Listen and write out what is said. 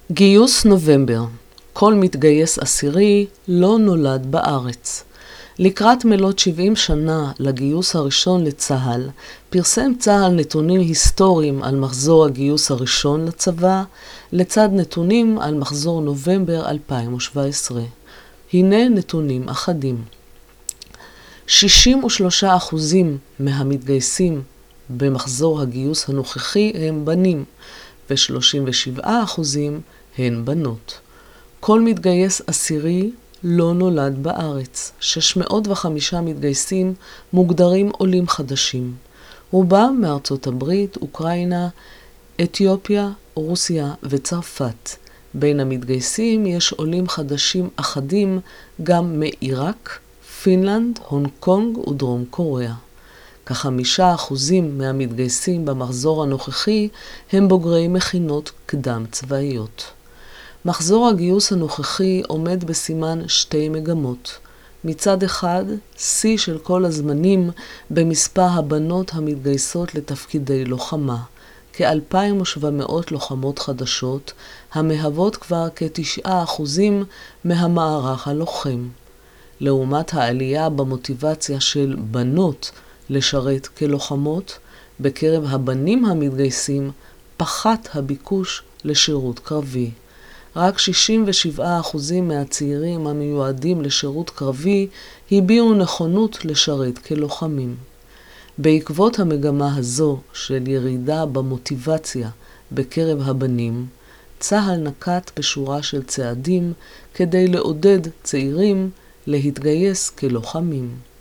גיוס נובמבר. כל מתגייס עשירי לא נולד בארץ. לקראת מלאת 70 שנה לגיוס הראשון לצה"ל, פרסם צה"ל נתונים היסטוריים על מחזור הגיוס הראשון לצבא, לצד נתונים על מחזור נובמבר 2017. הנה נתונים אחדים. 63% מהמתגייסים במחזור הגיוס הנוכחי הם בנים, ו-37% הן בנות. כל מתגייס עשירי לא נולד בארץ. 605 מתגייסים מוגדרים עולים חדשים. רובם מארצות הברית, אוקראינה, אתיופיה, רוסיה וצרפת. בין המתגייסים יש עולים חדשים אחדים גם מעיראק, פינלנד, הונג קונג ודרום קוריאה. כ5% מהמתגייסים במחזור הנוכחי הם בוגרי מכינות קדם צבאיות. מחזור הגיוס הנוכחי עומד בסימן שתי מגמות. מצד אחד, שיא של כל הזמנים במספר הבנות המתגייסות לתפקידי לוחמה, כ-2,700 לוחמות חדשות, המהוות כבר כ9% מהמערך הלוחם. לעומת העלייה במוטיבציה של בנות לשרת כלוחמות, בקרב הבנים המתגייסים פחת הביקוש לשירות קרבי. רק 67% מהצעירים המיועדים לשירות קרבי הביעו נכונות לשרת כלוחמים. בעקבות המגמה הזו של ירידה במוטיבציה בקרב הבנים, צה"ל נקט בשורה של צעדים כדי לעודד צעירים להתגייס כלוחמים.